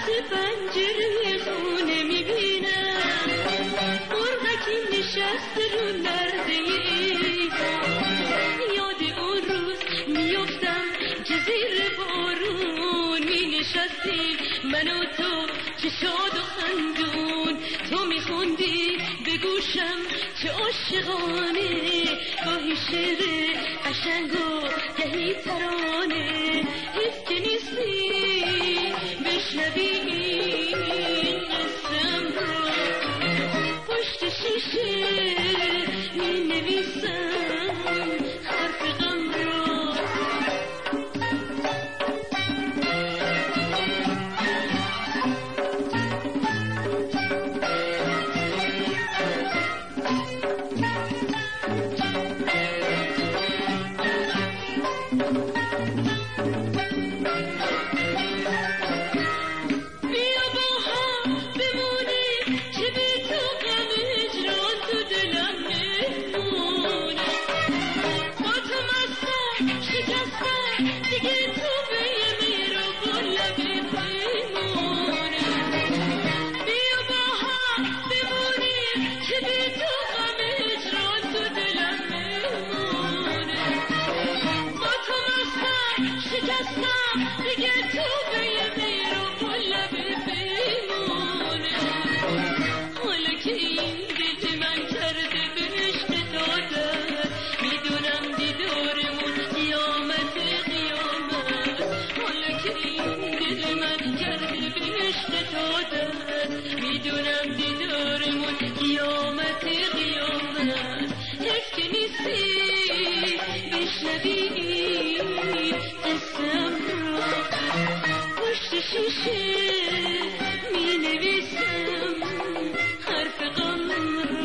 پنجره خونه میبینم مرغکی نشسته رو نرده یاد اون روز میفتم که زیر بارون می نشستیم من و تو چه شاد و خندون تو میخوندی به گوشم چه عاشقانه گاهی شعر قشنگ و گهی ترانه حیف که نیستی بشنوی این قسم رو پشت شیشه می نویسم حرف غم رو میدونم دیدارمون قیامت قیامت حیف که نیستی بشنوی قسم رو پشت شیشه می نویسم حرف غم رو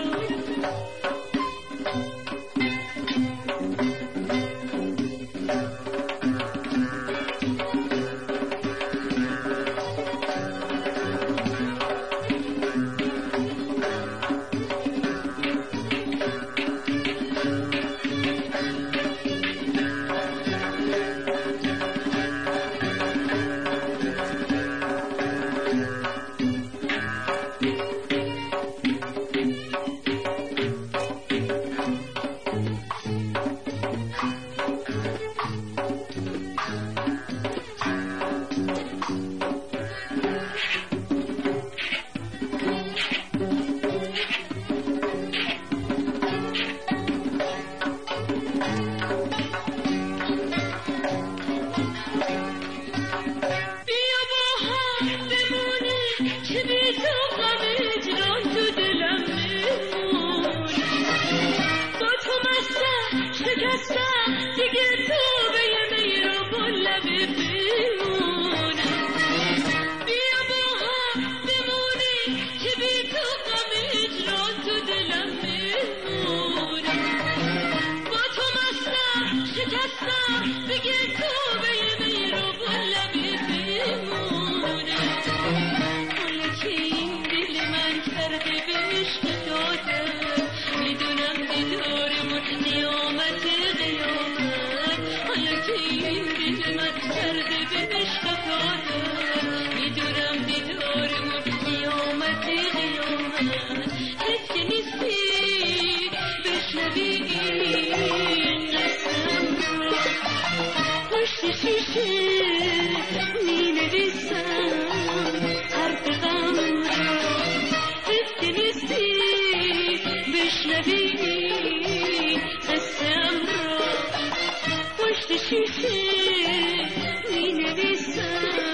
می نویسم حرف غم را حیف که نیستی بشنوی قسم را پشت شیشه می نویسم